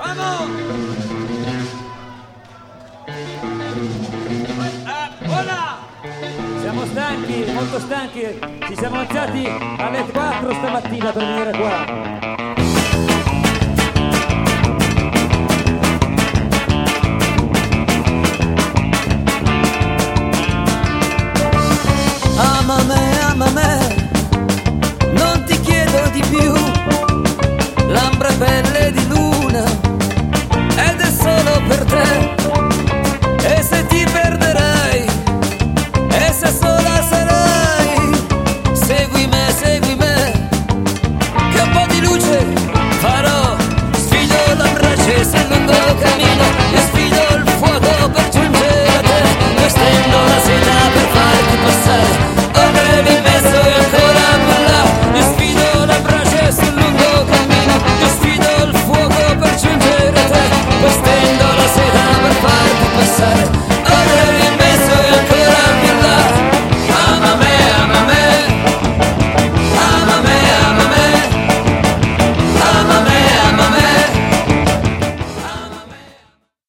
Siamo stanchi, molto stanchi, ci siamo alzati alle 4 stamattina per venire qua. Ama me, non ti chiedo di più, labbra pelle di luna, ed è solo per te, e se ti perderai, e se sola sarai, segui me, che un po' di luce farò, sfido la brace se lungo cammino.